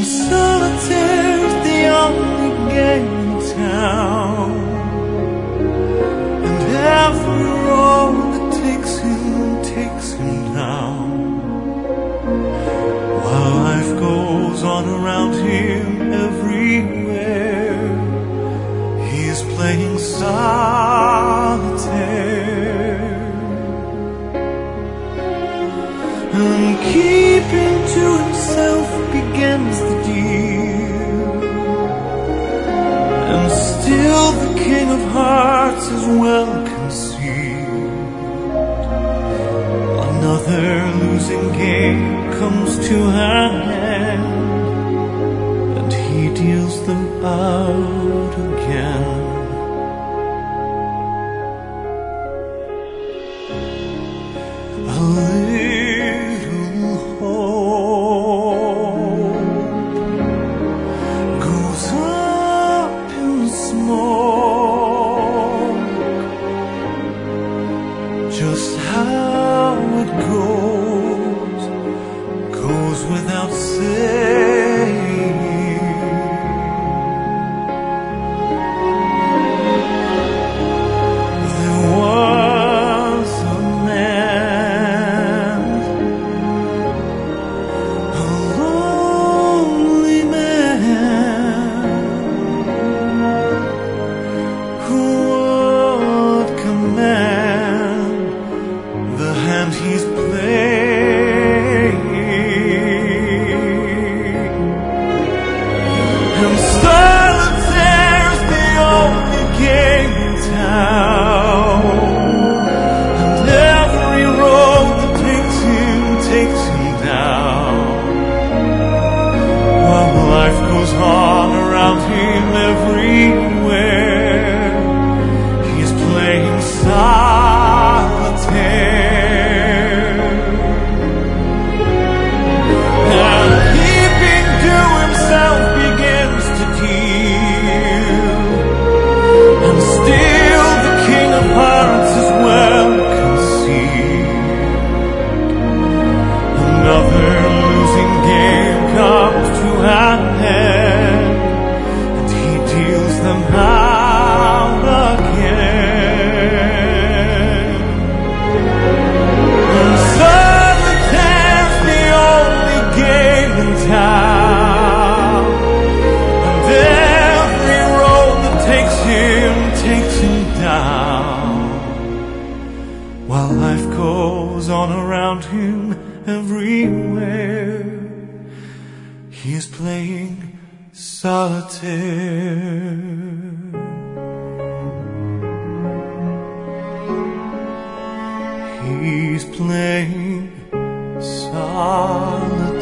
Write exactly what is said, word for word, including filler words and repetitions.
solitaire's the only game in town, and every road that takes him, takes him down. While life goes on around him everywhere, he's playing solitaire. And keeping to himself begins the deal, and still the King of Hearts is well concealed. Another losing game comes to hand, and he deals them out again. A little hope goes up in smoke. Just how it goes, goes without saying. There was a man, a lonely man, who would command the hand he's playing. And solitaire's the only game in town, and every road that takes him, takes him down. While life goes on around him everywhere, he's playing solitaire. And keeping to himself begins to deal, and still the King of Hearts is well concealed. Another losing game comes to an end, and he deals them out again. And solitaire's the only game in town, and every road that takes him, takes him down. While life goes on around him everywhere, he is playing solitaire. He's playing solitaire.